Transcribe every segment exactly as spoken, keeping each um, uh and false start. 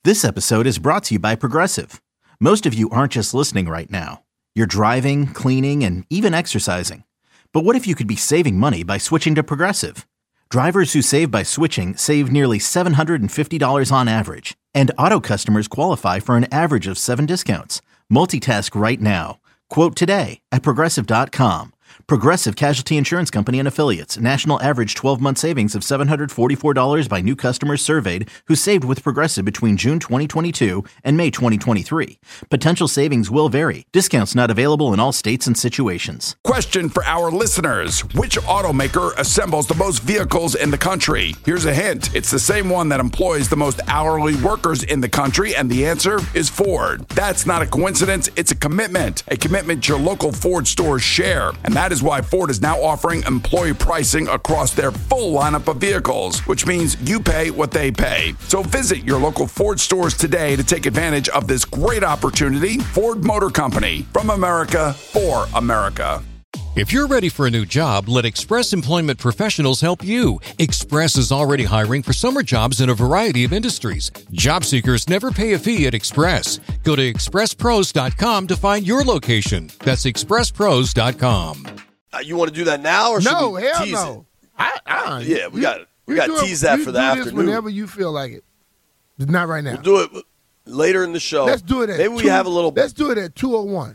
This episode is brought to you by Progressive. Most of you aren't just listening right now. You're driving, cleaning, and even exercising. But what if you could be saving money by switching to Progressive? Drivers who save by switching save nearly seven hundred fifty dollars on average. And auto customers qualify for an average of seven discounts. Multitask right now. Quote today at Progressive dot com. Progressive Casualty Insurance Company and Affiliates. National average twelve-month savings of seven hundred forty-four dollars by new customers surveyed who saved with Progressive between June twenty twenty-two and May twenty twenty-three. Potential savings will vary. Discounts not available in all states and situations. Question for our listeners. Which automaker assembles the most vehicles in the country? Here's a hint. It's the same one that employs the most hourly workers in the country, and the answer is Ford. That's not a coincidence. It's a commitment. A commitment your local Ford stores share. And that is why Ford is now offering employee pricing across their full lineup of vehicles, which means you pay what they pay. So visit your local Ford stores today to take advantage of this great opportunity. Ford Motor Company, from America for America. If you're ready for a new job, let Express Employment Professionals help you. Express is already hiring for summer jobs in a variety of industries. Job seekers never pay a fee at Express. Go to express pros dot com to find your location. That's express pros dot com. Uh, you want to do that now, or should no, we hell tease no. it? I, I, Yeah, we you, got we got to tease that you for the do afternoon. This whenever you feel like it. Not right now. We'll do it later in the show. Let's do it at maybe two, we have a little. Let's do it at two oh one.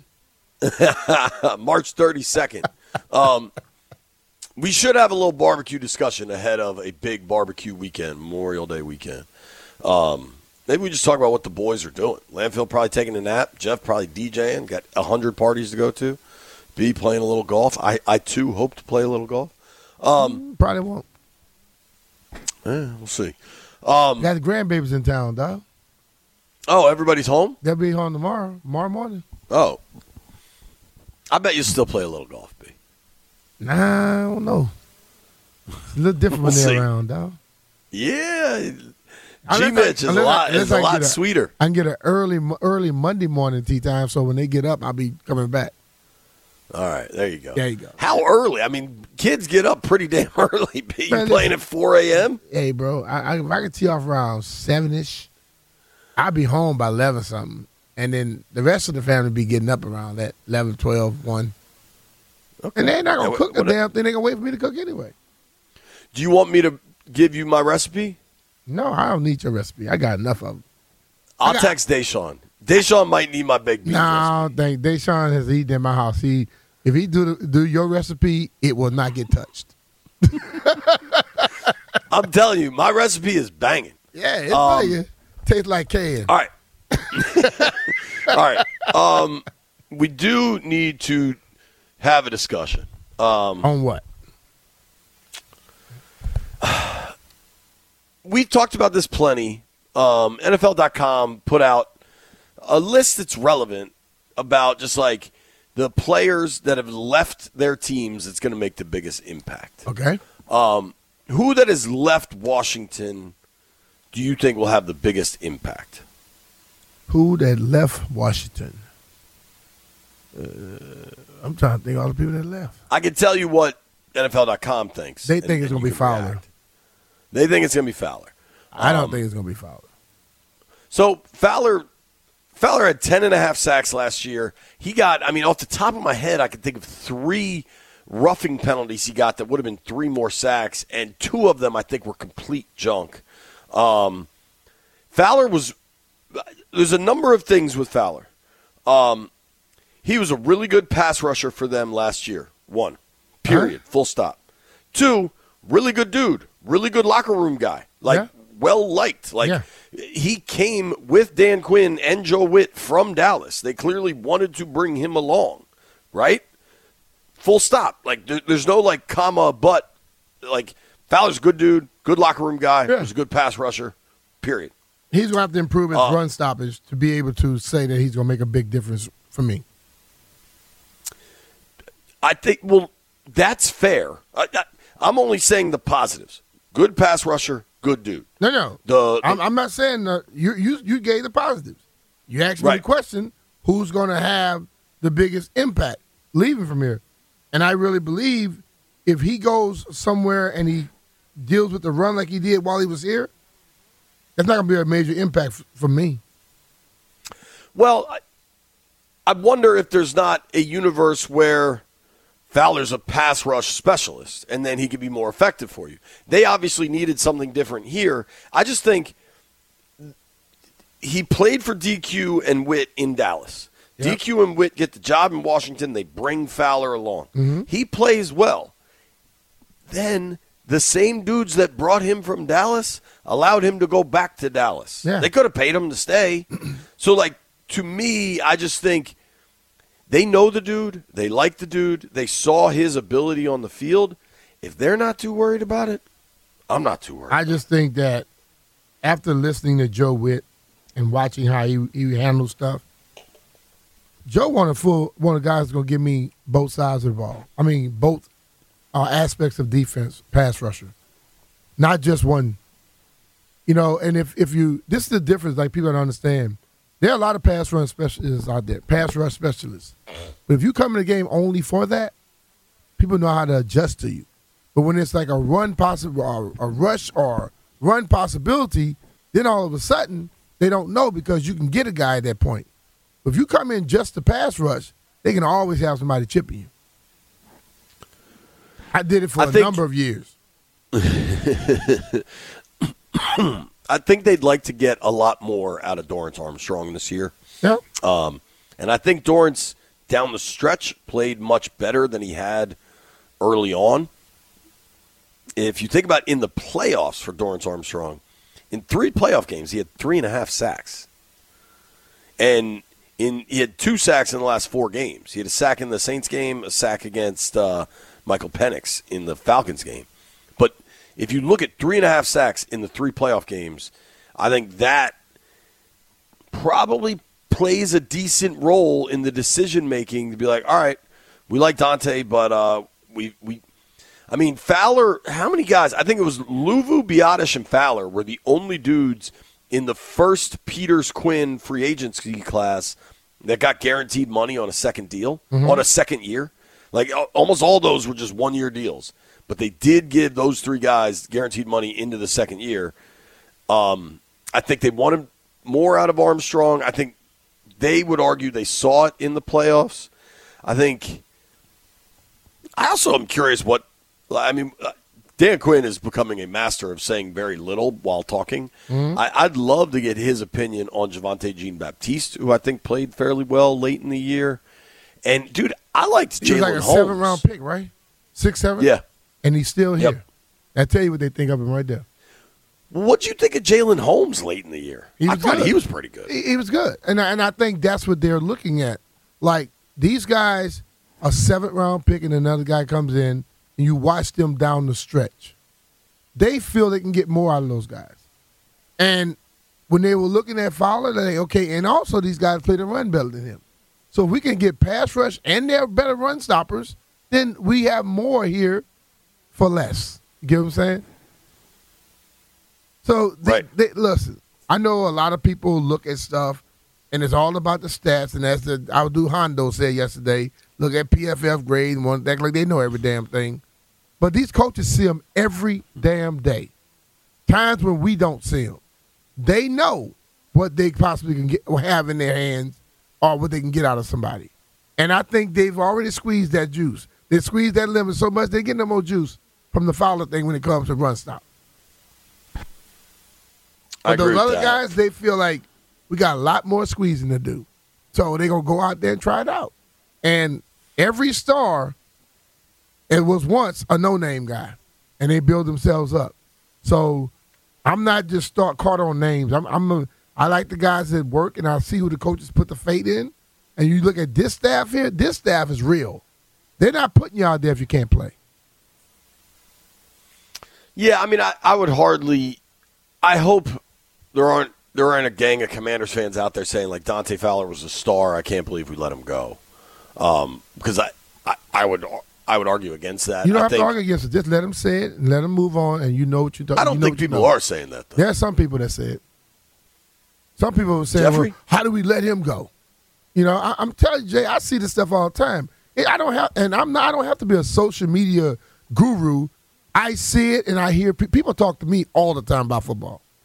March thirty-second. Um, we should have a little barbecue discussion ahead of a big barbecue weekend, Memorial Day weekend. Um, maybe we just talk about what the boys are doing. Landfill probably taking a nap. Jeff probably DJing. Got one hundred parties to go to. B playing a little golf. I, I too, hope to play a little golf. Um, probably won't. Yeah, we'll see. Um, Got the grandbabies in town, dog. Oh, everybody's home? They'll be home tomorrow, tomorrow morning. Oh. I bet you still play a little golf, B. Nah, I don't know. It's a little different We'll when they're see. around, dog. Yeah. Unless G-Mitch I- is a unless I- lot, unless is I a can lot get a- sweeter. I can get an early early Monday morning tea time, so when they get up, I'll be coming back. All right, there you go. There you go. How early? I mean, kids get up pretty damn early, B. You Man, playing listen. at four a.m.? Hey, bro, I, I, if I can tee off around seven-ish, I'll be home by eleven something. And then the rest of the family be getting up around that eleven, twelve, one. Okay. And they're not going Yeah, to cook the what- damn thing. They're going to wait for me to cook anyway. Do you want me to give you my recipe? No, I don't need your recipe. I got enough of them. I'll got- text Deshaun. Deshaun might need my big beef No, I recipe. don't think Deshaun has eaten in my house. He, if he do the, do your recipe, it will not get touched. I'm telling you, my recipe is banging. Yeah, it's Um, banging. Tastes like can. All right. All right. Um, we do need to have a discussion. Um, On what? we've talked about this plenty. Um, N F L dot com put out a list that's relevant about just like the players that have left their teams that's going to make the biggest impact. Okay. Um, who that has left Washington do you think will have the biggest impact? Who that left Washington? Uh, I'm trying to think of all the people that left. I can tell you what N F L dot com thinks. They and- think it's and going to you be can Fowler. react. They think it's going to be Fowler. I don't Um, think it's going to be Fowler. So Fowler Fowler had ten and a half sacks last year. He got, I mean, off the top of my head, I can think of three roughing penalties he got that would have been three more sacks, and two of them I think were complete junk. Um, Fowler was – there's a number of things with Fowler. Um, he was a really good pass rusher for them last year, one, period, Huh? full stop. Two, really good dude, really good locker room guy, like Yeah. well liked. Like Yeah. he came with Dan Quinn and Joe Witt from Dallas. They clearly wanted to bring him along, right? Full stop. Like there, there's no like comma but. Like Fowler's a good dude, good locker room guy. Yeah. He's a good pass rusher. Period. He's going to have to improve his Uh, run stoppage to be able to say that he's going to make a big difference for me. I think. Well, that's fair. I, I, I'm only saying the positives. Good pass rusher, good dude. No, no. The, I'm, I'm not saying that you, you you gave the positives. You asked me Right. the question, who's going to have the biggest impact leaving from here? And I really believe if he goes somewhere and he deals with the run like he did while he was here, That's not going to be a major impact f- for me. Well, I, I wonder if there's not a universe where Fowler's a pass rush specialist, and then he could be more effective for you. They obviously needed something different here. I just think he played for D Q and Witt in Dallas. Yep. D Q and Witt get the job in Washington. They bring Fowler along. Mm-hmm. He plays well. Then the same dudes that brought him from Dallas allowed him to go back to Dallas. Yeah. They could have paid him to stay. So, like, to me, I just think they know the dude. They like the dude. They saw his ability on the field. If they're not too worried about it, I'm not too worried. I just think that after listening to Joe Witt and watching how he, he handles stuff, Joe one of full one of the guys that's gonna give me both sides of the ball. I mean, both uh, aspects of defense, pass rusher, not just one. You know, and if if you this is the difference. Like people don't understand. There are a lot of pass run specialists out there, pass rush specialists. But if you come in the game only for that, people know how to adjust to you. But when it's like a run possible, or a rush, or run possibility, then all of a sudden they don't know because you can get a guy at that point. But if you come in just to pass rush, they can always have somebody chipping you. I did it for I a think, number of years. I think they'd like to get a lot more out of Dorrance Armstrong this year. Yeah. Um, and I think Dorrance, down the stretch, played much better than he had early on. If you think about in the playoffs for Dorrance Armstrong, in three playoff games, he had three and a half sacks. And in he had two sacks in the last four games. He had a sack in the Saints game, a sack against uh, Michael Penix in the Falcons game. But if you look at three and a half sacks in the three playoff games, I think that probably plays a decent role in the decision-making to be like, all right, we like Dante, but uh, we we – I mean, Fowler, how many guys? I think it was Luvu, Biadasz, and Fowler were the only dudes in the first Peters-Quinn free agency class that got guaranteed money on a second deal, mm-hmm. on a second year. Like, almost all those were just one-year deals. But they did give those three guys guaranteed money into the second year. Um, I think they wanted more out of Armstrong. I think they would argue they saw it in the playoffs. I think – I also am curious what – I mean, Dan Quinn is becoming a master of saying very little while talking. Mm-hmm. I, I'd love to get his opinion on Javonte Jean-Baptiste, who I think played fairly well late in the year. And, dude, I liked Jalen Holmes. He was like a Holmes. seven-round pick, right? Six, seven? Yeah. And he's still here. Yep. I tell you what they think of him right there. What'd you think of Jalen Holmes late in the year? He I thought he was pretty good. He, he was good. And I, and I think that's what they're looking at. Like, these guys, a seventh-round pick and another guy comes in, and you watch them down the stretch. They feel they can get more out of those guys. And when they were looking at Fowler, they're like, okay, and also these guys play the run better than him. So if we can get pass rush and they're better run stoppers, then we have more here for less. You get what I'm saying? So, they, right. they, listen, I know a lot of people look at stuff, and it's all about the stats, and as the Aldo Hondo said yesterday, look at P F F grade and one act like they know every damn thing. But these coaches see them every damn day. Times when we don't see them. They know what they possibly can get or have in their hands or what they can get out of somebody. And I think they've already squeezed that juice. They squeezed that lemon so much they get no more juice from the Fowler thing when it comes to run stop. I But those agree other with that. guys, they feel like we got a lot more squeezing to do. So they're going to go out there and try it out. And every star, it was once a no-name guy, and they build themselves up. So I'm not just start caught on names. I'm, I'm a, I like the guys that work, and I see who the coaches put the faith in. And you look at this staff here, this staff is real. They're not putting you out there if you can't play. Yeah, I mean, I, I would hardly – I hope there aren't there aren't a gang of Commanders fans out there saying, like, Dante Fowler was a star. I can't believe we let him go. Um, because I, I, I would I would argue against that. You don't I have think, to argue against it. Just let them say it and let them move on, and you know what you're talking about. I don't think people are saying that, though. There are some people that say it. Some people say, Jeffrey? well, how do we let him go? You know, I, I'm telling you, Jay, I see this stuff all the time. I don't have, and I'm not. I don't have to be a social media guru. I see it, and I hear pe- people talk to me all the time about football.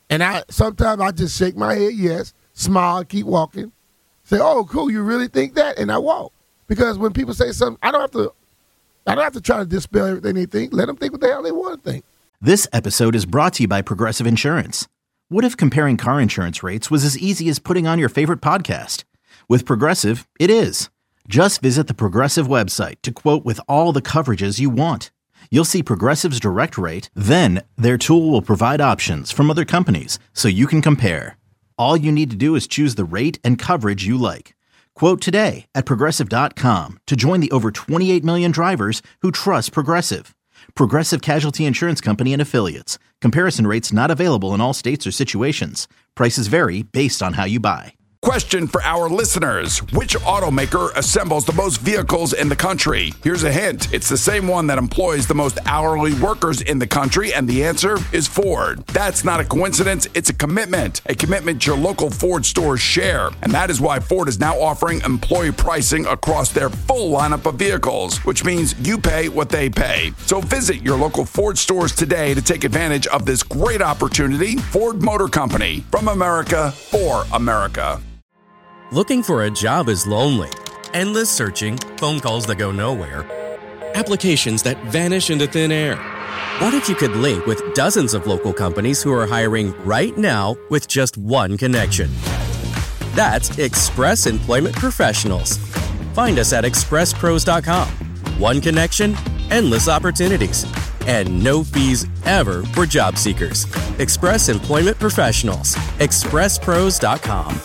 And I sometimes I just shake my head, yes, smile, keep walking, say, "Oh, cool, you really think that?" And I walk. Because when people say something, I don't have to I don't have to try to dispel everything they think. Let them think what the hell they want to think. This episode is brought to you by Progressive Insurance. What if comparing car insurance rates was as easy as putting on your favorite podcast? With Progressive, it is. Just visit the Progressive website to quote with all the coverages you want. You'll see Progressive's direct rate, then their tool will provide options from other companies so you can compare. All you need to do is choose the rate and coverage you like. Quote today at Progressive dot com to join the over twenty-eight million drivers who trust Progressive. Progressive Casualty Insurance Company and Affiliates. Comparison rates not available in all states or situations. Prices vary based on how you buy. Question for our listeners. Which automaker assembles the most vehicles in the country? Here's a hint. It's the same one that employs the most hourly workers in the country, and the answer is Ford. That's not a coincidence. It's a commitment. A commitment your local Ford stores share. And that is why Ford is now offering employee pricing across their full lineup of vehicles, which means you pay what they pay. So visit your local Ford stores today to take advantage of this great opportunity. Ford Motor Company. From America, for America. Looking for a job is lonely. Endless searching, phone calls that go nowhere, applications that vanish into thin air. What if you could link with dozens of local companies who are hiring right now with just one connection? That's Express Employment Professionals. Find us at express pros dot com. One connection, endless opportunities, and no fees ever for job seekers. Express Employment Professionals. express pros dot com.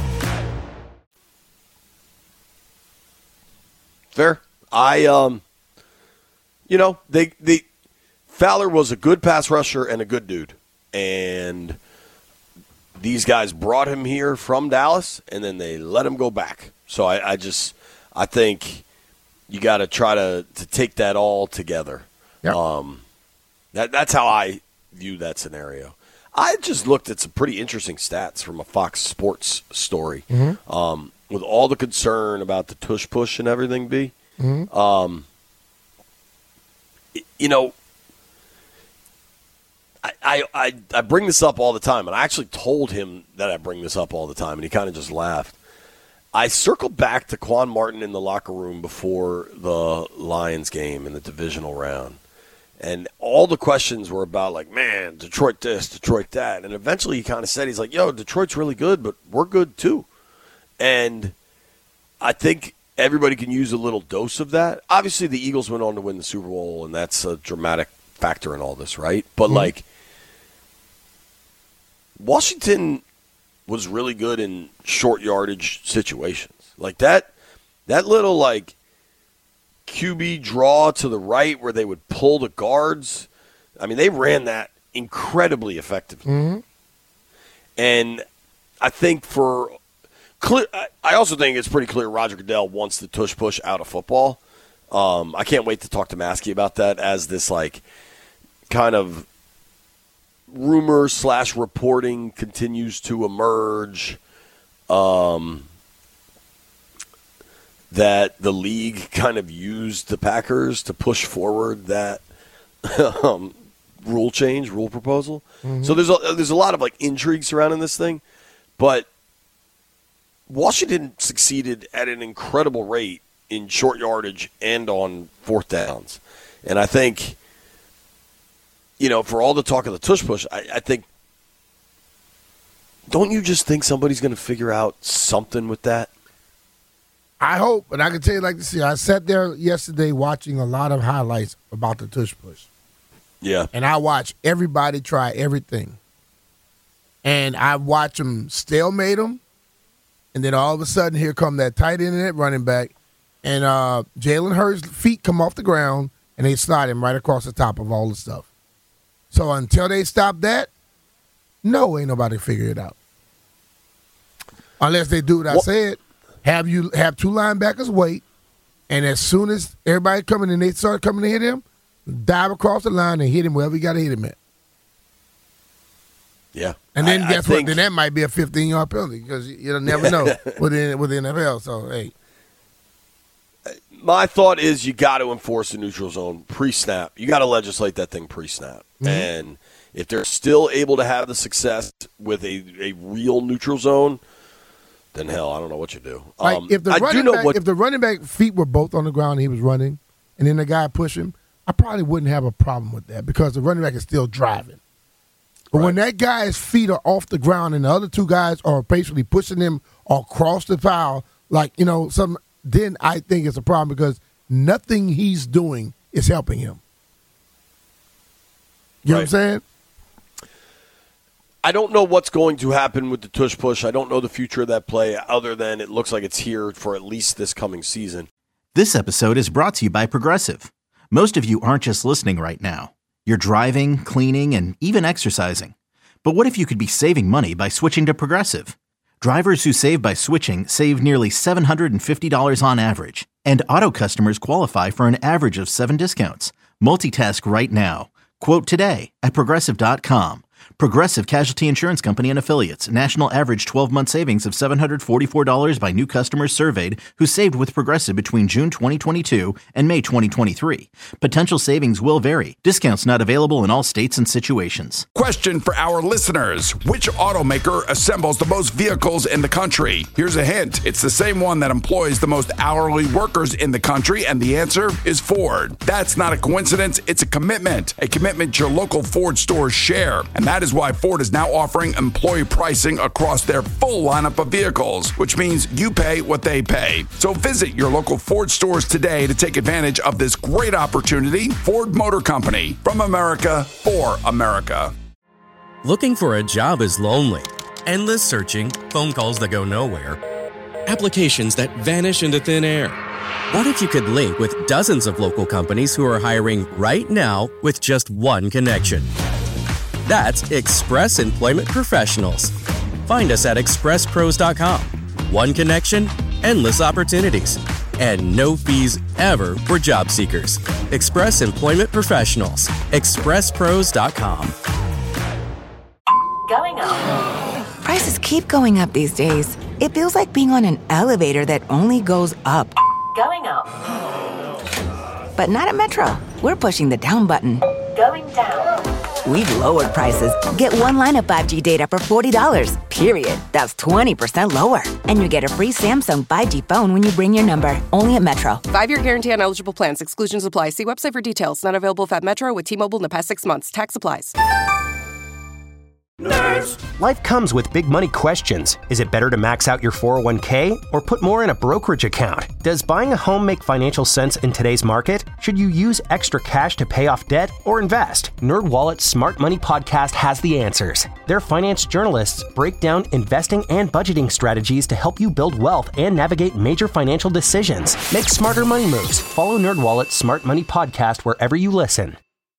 Fair. I, um, you know, they, they, Fowler was a good pass rusher and a good dude. And these guys brought him here from Dallas, and then they let him go back. So I, I just, I think you got to try to to take that all together. Yep. Um, that that's how I view that scenario. I just looked at some pretty interesting stats from a Fox Sports story. Mm-hmm. Um, with all the concern about the tush push and everything, B, Mm-hmm. um, you know, I, I, I, I bring this up all the time, and I actually told him that I bring this up all the time, and he kind of just laughed. I circled back to Quan Martin in the locker room before the Lions game in the divisional round, and all the questions were about, like, man, Detroit this, Detroit that, and eventually he kind of said, he's like, yo, Detroit's really good, but we're good too. And I think everybody can use a little dose of that. Obviously, the Eagles went on to win the Super Bowl, and that's a dramatic factor in all this, right? But, mm-hmm. like, Washington was really good in short yardage situations. Like, that that little, like, Q B draw to the right where they would pull the guards, I mean, they ran that incredibly effectively. Mm-hmm. And I think for – Clear, I also think it's pretty clear Roger Goodell wants the tush push out of football. Um, I can't wait to talk to Maskey about that as this like kind of rumor slash reporting continues to emerge. Um, that the league kind of used the Packers to push forward that um, rule change, rule proposal. Mm-hmm. So there's a, there's a lot of like intrigue surrounding this thing, but Washington succeeded at an incredible rate in short yardage and on fourth downs. And I think, you know, for all the talk of the tush push, I, I think, don't you just think somebody's going to figure out something with that? I hope, and I can tell you like this. I sat there yesterday watching a lot of highlights about the tush push. Yeah. And I watched everybody try everything. And I watched them stalemate them. And then all of a sudden, here come that tight end and that running back. And uh, Jalen Hurts' feet come off the ground, and they slide him right across the top of all the stuff. So until they stop that, no, ain't nobody figure it out. Unless they do what I said, have you have two linebackers wait, and as soon as everybody coming and they start coming to hit him, dive across the line and hit him wherever you got to hit him at. Yeah. And then I, guess I what? think, Then that might be a fifteen-yard penalty because you'll never know within with the N F L. So, hey. My thought is you got to enforce the neutral zone pre-snap. You got to legislate that thing pre-snap. Mm-hmm. And If they're still able to have the success with a, a real neutral zone, then hell, I don't know what you do. Like um, if the I running do know back, what, if the running back feet were both on the ground and he was running, and then the guy pushed him, I probably wouldn't have a problem with that because the running back is still driving. But right. when that guy's feet are off the ground and the other two guys are basically pushing him across the pile, like you know, some, then I think it's a problem because nothing he's doing is helping him. You know right. what I'm saying? I don't know what's going to happen with the tush push. I don't know the future of that play other than it looks like it's here for at least this coming season. This episode is brought to you by Progressive. Most of you aren't just listening right now. You're driving, cleaning, and even exercising. But what if you could be saving money by switching to Progressive? Drivers who save by switching save nearly seven hundred fifty dollars on average. And auto customers qualify for an average of seven discounts. Multitask right now. Quote today at Progressive dot com. Progressive Casualty Insurance Company and Affiliates. National average twelve-month savings of seven hundred forty-four dollars by new customers surveyed who saved with Progressive between June twenty twenty-two and May twenty twenty-three. Potential savings will vary. Discounts not available in all states and situations. Question for our listeners. Which automaker assembles the most vehicles in the country? Here's a hint. It's the same one that employs the most hourly workers in the country, and the answer is Ford. That's not a coincidence. It's a commitment. A commitment your local Ford stores share. And that is why Ford is now offering employee pricing across their full lineup of vehicles, which means you pay what they pay. So visit your local Ford stores today to take advantage of this great opportunity. Ford Motor Company, from America, for America. Looking for a job is lonely. Endless searching, phone calls that go nowhere, applications that vanish into thin air. What if you could link with dozens of local companies who are hiring right now with just one connection? That's Express Employment Professionals. Find us at express pros dot com. One connection, endless opportunities, and no fees ever for job seekers. Express Employment Professionals. express pros dot com. Going up. Prices keep going up these days. It feels like being on an elevator that only goes up. Going up. But not at Metro. We're pushing the down button. Going down. We've lowered prices. Get one line of five G data for forty dollars, period. That's twenty percent lower. And you get a free Samsung five G phone when you bring your number. Only at Metro. Five-year guarantee on eligible plans. Exclusions apply. See website for details. Not available if at Metro with T-Mobile in the past six months. Tax applies. Nerds. Life comes with big money questions. Is it better to max out your four oh one k or put more in a brokerage account? Does buying a home make financial sense in today's market? Should you use extra cash to pay off debt or invest? NerdWallet's Smart Money Podcast has the answers. Their finance journalists break down investing and budgeting strategies to help you build wealth and navigate major financial decisions. Make smarter money moves. Follow NerdWallet's Smart Money Podcast wherever you listen.